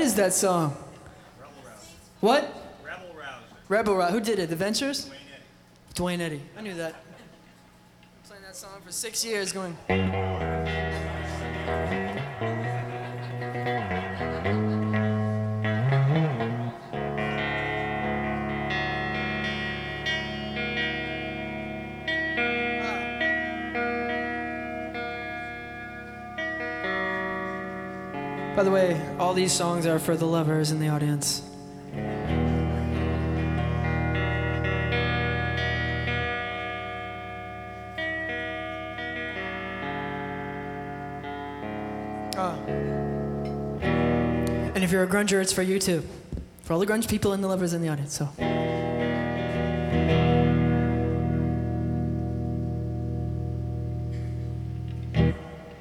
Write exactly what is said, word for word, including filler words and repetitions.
is that song? Rebel Rouser. What? Rebel Rouser. Rebel Rouse. Who did it? The Ventures? Dwayne Eddy. Dwayne Eddy. I knew that. Playing that song for six years going. By the way, all these songs are for the lovers in the audience. Oh. And if you're a grunger, it's for you too. For all the grunge people and the lovers in the audience, so.